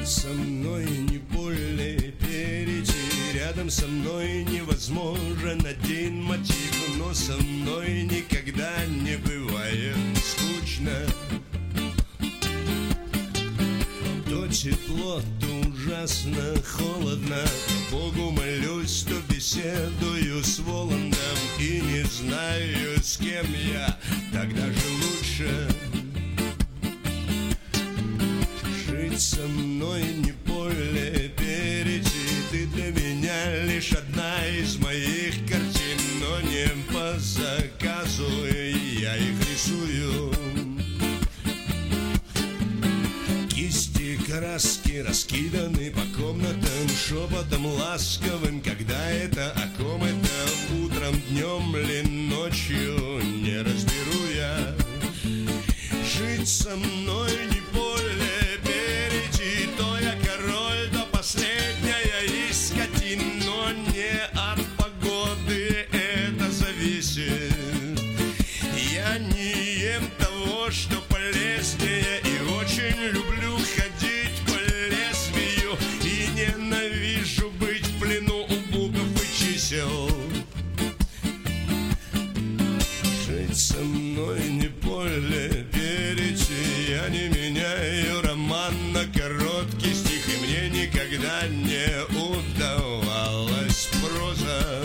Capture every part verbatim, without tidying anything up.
Со мной не более перейти, рядом со мной невозможен один мотив, но со мной никогда не бывает скучно. То тепло, то ужасно холодно, Богу молюсь, то беседую с Воландом, и не знаю, с кем я, тогда же лучше. Жить со мной не поле перейти, ты для меня лишь одна из моих картин, но не по заказу я их рисую. Кисти, краски раскиданы по комнатам шепотом ласковым, когда это о ком это, утром, днем ли, ночью, не разберу я. Жить со мной не поле перейти, то я король, то последняя из скотин, но не от погоды это зависит. Я не ем того, что полезнее, и очень люблю ходить по лезвию, и ненавижу быть в плену у букв и чисел. Жить со мной не поле перейти, я не меняю роман на короткий стих, и мне никогда не удавалась проза.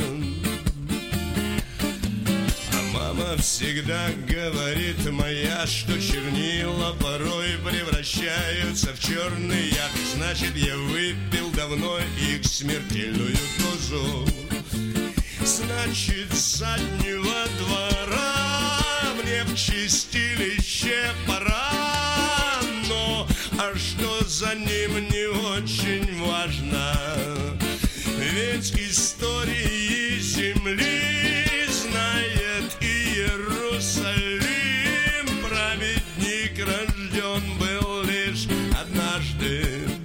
Мама всегда говорит моя, что чернила порой превращаются в черный яд, значит, я выпил давно их смертельную дозу. Значит, с заднего двора мне в чистилище пора, но а что за ним не очень важно, ведь истории земли знает и Иерусалим. Праведник рожден был лишь однажды.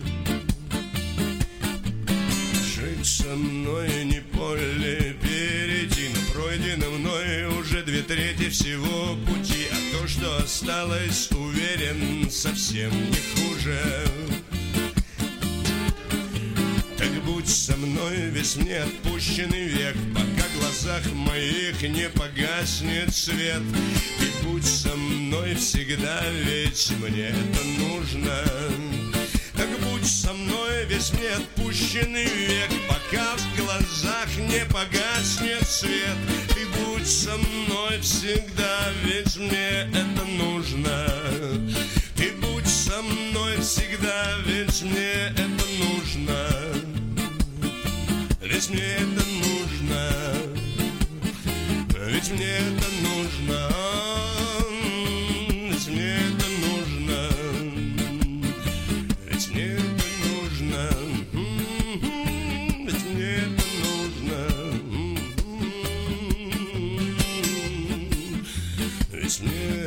Жить со мной не поле перейти, но пройдено мной уже две трети всего пути, а то, что осталось, уверен, совсем не хуже. Так будь со мной весь мне отпущенный век, пока в глазах моих не погаснет свет. Ты будь со мной всегда, ведь мне это нужно. Так будь со мной весь мне отпущенный век, пока в глазах не погаснет свет. Ты будь со мной всегда, ведь мне это нужно. Ты будь со мной всегда, ведь мне это нужно. Ведь мне это нужно, ведь мне это нужно, ведь мне это нужно, ведь мне это нужно, ведь мне это нужно, ведь мне